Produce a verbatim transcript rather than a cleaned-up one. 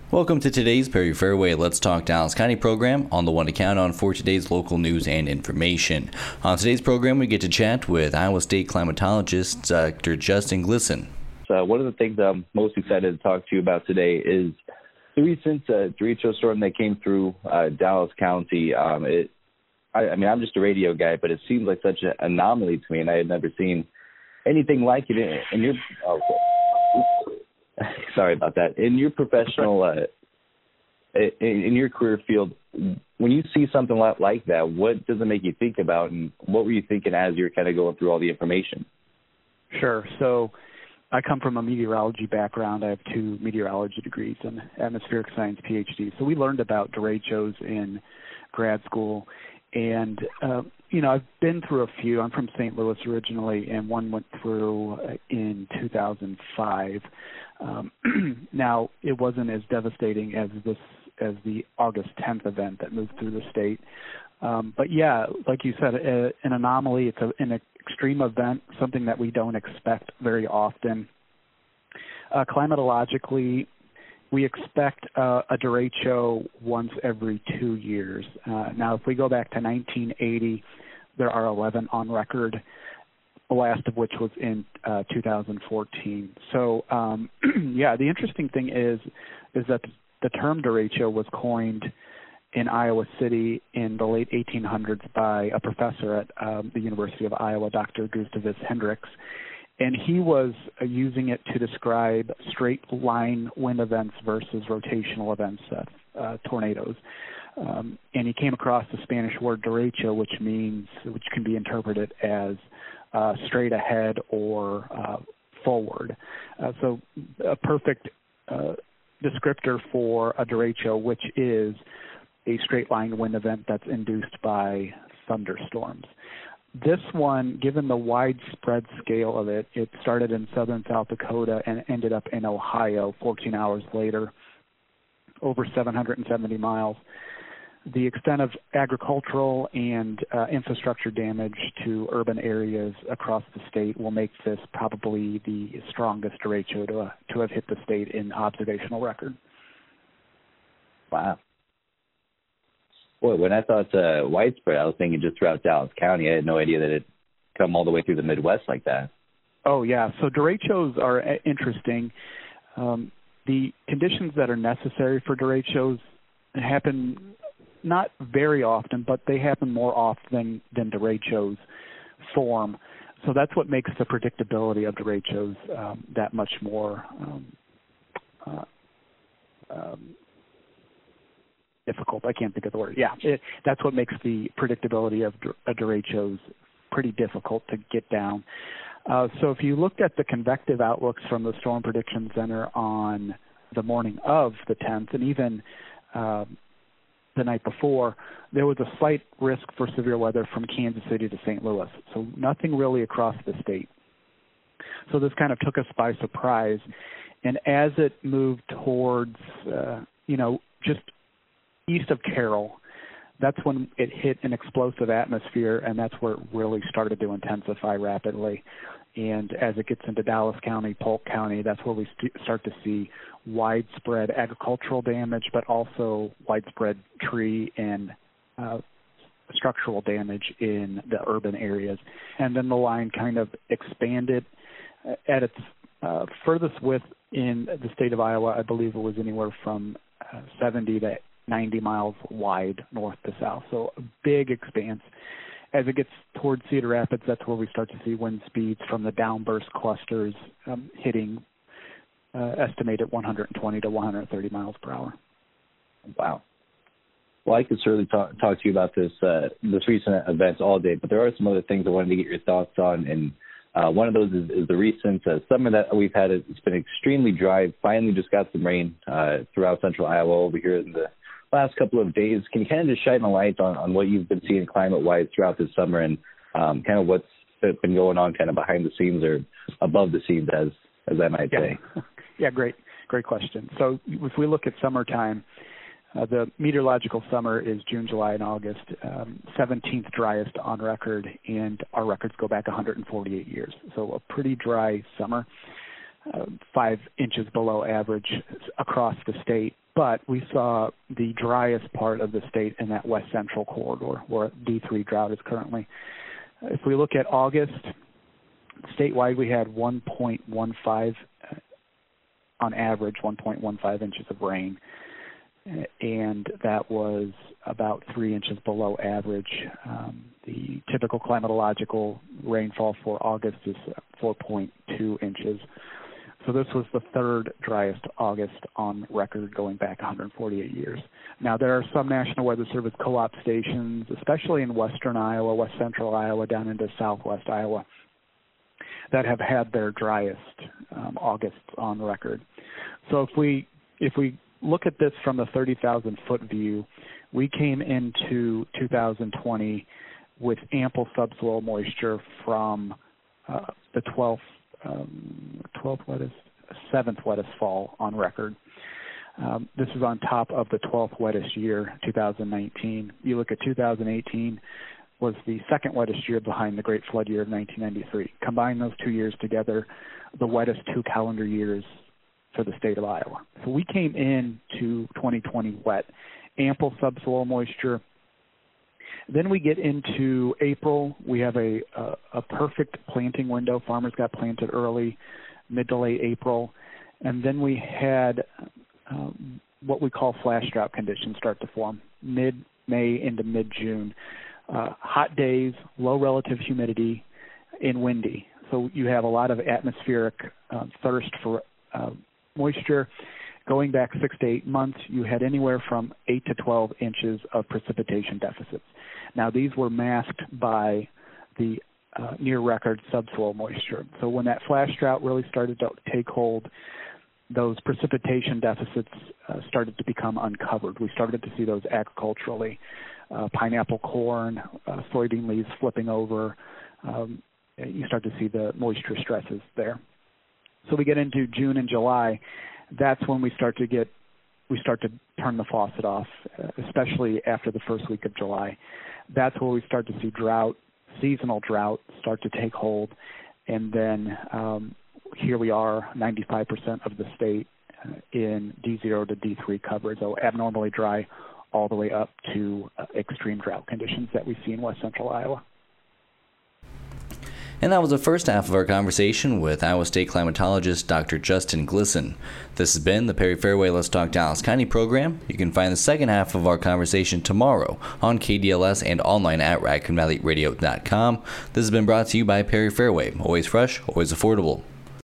Welcome to today's Perry Fairway Let's Talk Dallas County program on the one to count on for today's local news and information. On today's program, we get to chat with Iowa State climatologist Doctor Justin Glisson. So one of the things I'm most excited to talk to you about today is the recent uh, derecho storm that came through uh, Dallas County. Um, it, I, I mean, I'm just a radio guy, but it seems like such an anomaly to me, and I had never seen anything like it in, in your. Oh, sorry about that. In your professional, uh, in, in your career field, when you see something like that, what does it make you think about, and what were you thinking as you were kind of going through all the information? Sure. So I come from a meteorology background. I have two meteorology degrees and atmospheric science PhD. So we learned about derechos in grad school. And, uh, you know, I've been through a few. I'm from Saint Louis originally, and one went through in two thousand five. Um, now, it wasn't as devastating as this as the August tenth event that moved through the state. Um, but, yeah, like you said, a, an anomaly. It's a, an extreme event, something that we don't expect very often. Uh, climatologically, we expect uh, a derecho once every two years. Uh, now, if we go back to nineteen eighty, there are eleven on record, the last of which was in uh, two thousand fourteen. So, um, yeah, the interesting thing is is that the term derecho was coined in Iowa City in the late eighteen hundreds by a professor at um, the University of Iowa, Doctor Gustavus Hendricks. And he was uh, using it to describe straight line wind events versus rotational events, uh, uh, tornadoes. Um, and he came across the Spanish word derecho, which means, which can be interpreted as uh, straight ahead or uh, forward. Uh, so a perfect uh, descriptor for a derecho, which is a straight line wind event that's induced by thunderstorms. This one, given the widespread scale of it, it started in southern South Dakota and ended up in Ohio fourteen hours later, over seven hundred seventy miles. The extent of agricultural and uh, infrastructure damage to urban areas across the state will make this probably the strongest derecho to, uh, to have hit the state in observational record. Wow. Boy, when I thought uh, widespread, I was thinking just throughout Dallas County. I had no idea that it come all the way through the Midwest like that. Oh, yeah. So derechos are interesting. Um, the conditions that are necessary for derechos happen not very often, but they happen more often than derechos form. So that's what makes the predictability of derechos um, that much more um, uh, um, difficult. I can't think of the word. Yeah, it, that's what makes the predictability of derechos pretty difficult to get down. Uh, so if you looked at the convective outlooks from the Storm Prediction Center on the morning of the tenth and even uh, the night before, there was a slight risk for severe weather from Kansas City to Saint Louis. So nothing really across the state. So this kind of took us by surprise. And as it moved towards, uh, you know, just east of Carroll, that's when it hit an explosive atmosphere, and that's where it really started to intensify rapidly. And as it gets into Dallas County, Polk County, that's where we st- start to see widespread agricultural damage, but also widespread tree and uh, structural damage in the urban areas. And then the line kind of expanded at its uh, furthest width in the state of Iowa. I believe it was anywhere from uh, seventy to ninety miles wide north to south, so a big expanse. As it gets towards Cedar Rapids, that's where we start to see wind speeds from the downburst clusters um, hitting uh, estimated one hundred twenty to one hundred thirty miles per hour. Wow. Well, I could certainly talk, talk to you about this uh, this recent events all day, but there are some other things I wanted to get your thoughts on, and uh, one of those is, is the recent uh, summer that we've had. It's been extremely dry. Finally just got some rain uh, throughout central Iowa over here in the last couple of days. Can you kind of just shine a light on, on what you've been seeing climate-wise throughout this summer and um, kind of what's been going on kind of behind the scenes or above the scenes, as as I might yeah. say? Yeah, great. Great question. So if we look at summertime, uh, the meteorological summer is June, July, and August, um, seventeenth driest on record, and our records go back one hundred forty-eight years. So a pretty dry summer, uh, five inches below average across the state. but we saw the driest part of the state in that west central corridor where D three drought is currently. If we look at August, statewide we had one point one five, uh, on average, one point one five inches of rain, and that was about three inches below average. Um, the typical climatological rainfall for August is four point two inches. So this was the third driest August on record going back one hundred forty-eight years. Now, there are some National Weather Service co-op stations, especially in western Iowa, west central Iowa, down into southwest Iowa, that have had their driest um, Augusts on record. So if we if we look at this from the thirty thousand foot view, we came into two thousand twenty with ample subsoil moisture from uh, the twelfth Um, twelfth wettest, seventh wettest fall on record. Um, this is on top of the twelfth wettest year, two thousand nineteen. You look at two thousand eighteen, was the second wettest year behind the Great Flood year of nineteen ninety-three. Combine those two years together, the wettest two calendar years for the state of Iowa. So we came into twenty twenty wet, ample subsoil moisture. Then we get into April. We have a, a, a perfect planting window. Farmers got planted early, mid to late April. And then we had um, what we call flash drought conditions start to form, mid-May into mid-June. Uh, hot days, low relative humidity, and windy. So you have a lot of atmospheric uh, thirst for uh, moisture. Going back six to eight months, you had anywhere from eight to twelve inches of precipitation deficits. Now, these were masked by the uh, near-record subsoil moisture. So when that flash drought really started to take hold, those precipitation deficits uh, started to become uncovered. We started to see those agriculturally. Uh, pineapple, corn, uh, soybean leaves flipping over. Um, you start to see the moisture stresses there. So we get into June and July. That's when we start to get, we start to turn the faucet off, uh, especially after the first week of July. That's where we start to see drought, seasonal drought start to take hold. And then um, here we are, ninety-five percent of the state uh, in D zero to D three coverage, so abnormally dry all the way up to uh, extreme drought conditions that we see in west central Iowa. And that was the first half of our conversation with Iowa State climatologist Doctor Justin Glisson. This has been the Perry Fairway Let's Talk Dallas County program. You can find the second half of our conversation tomorrow on K D L S and online at raccoon valley radio dot com. This has been brought to you by Perry Fairway. Always fresh, always affordable.